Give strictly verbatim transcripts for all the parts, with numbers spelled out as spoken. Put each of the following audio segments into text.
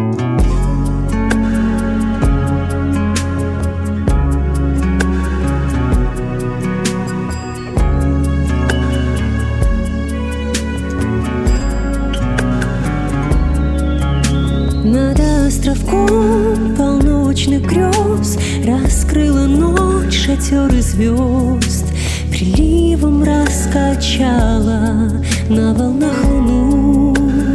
Над островком полночных грез раскрыла ночь шатеры звезд, приливом раскачала на волнах луну.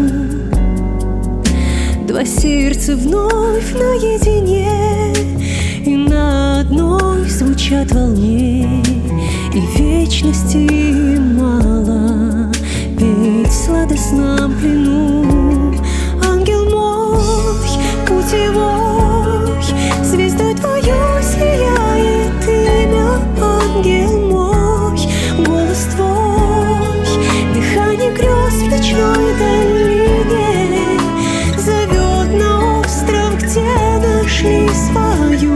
Два сердца вновь наедине, и на одной звучат волне, и вечности мало петь в сладостном плену. Ангел мой, путевой, звездой твою сияет имя. Ангел мой, голос твой, дыхание грез в ночной долине зовет на остров, где нашли свою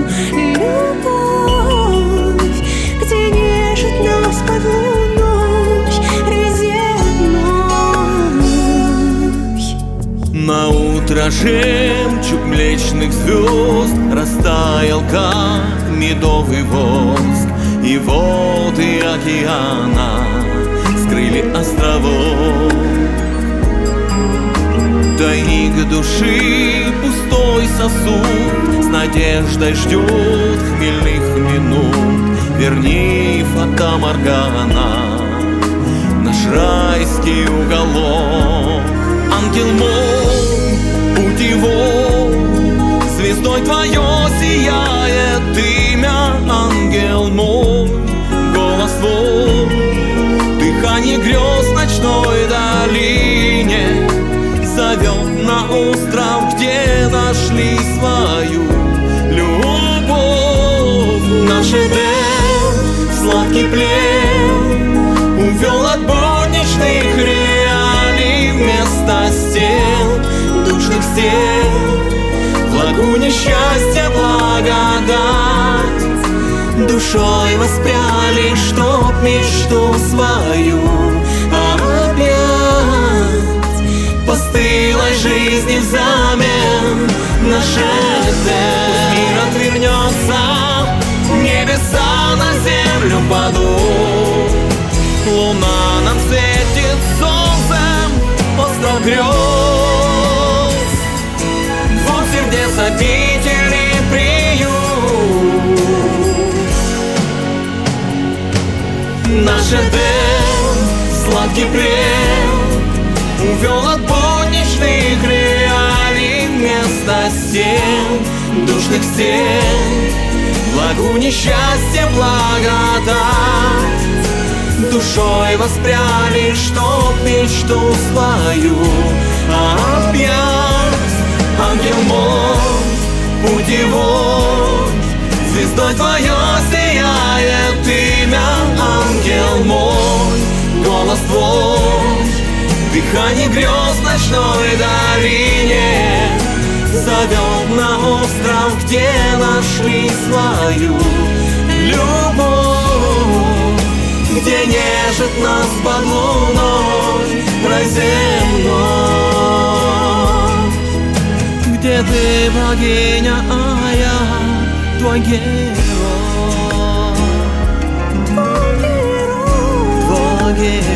любовь, где нежит нас под луной резервной. На утро жемчуг млечных звезд растаял, как медовый воск, и воды океана скрыли островок. Тайник души, пустой сосуд, с надеждой ждет хмельных минут. Верни, фата Моргана, наш райский уголок. Ангел мой, путевой, звездой твое сияет имя. Ангел мой, голос твой, дыхание грез в ночной долине зовет на остров, где нашли свою любовь. Наш Эдем, сладкий плен, увел от будничных реалий вместо стен, душных стен, лагуне счастья благодать. Душой воспряли, чтоб мечту свою опять постылой жизни взамен. Наш Эдем, мир отвернется, небеса на землю падут. Луна нам светит солнцем, остров грез, двух сердец обители приют. Наш Эдем, сладкий плен, увел от будничных реалий вместо стен, душных стен, в лагуне счастья благодать. Душой воспряли, чтоб мечту свою объять. Ангел мой, путевой, звездой твое сияет имя. Ангел мой, голос твой, дыхание грез в ночной долине зовет на остров, где нашли свою любовь, где нежит нас под луной проземной. Где ты, богиня, а я твой герой, твой герой, твой герой.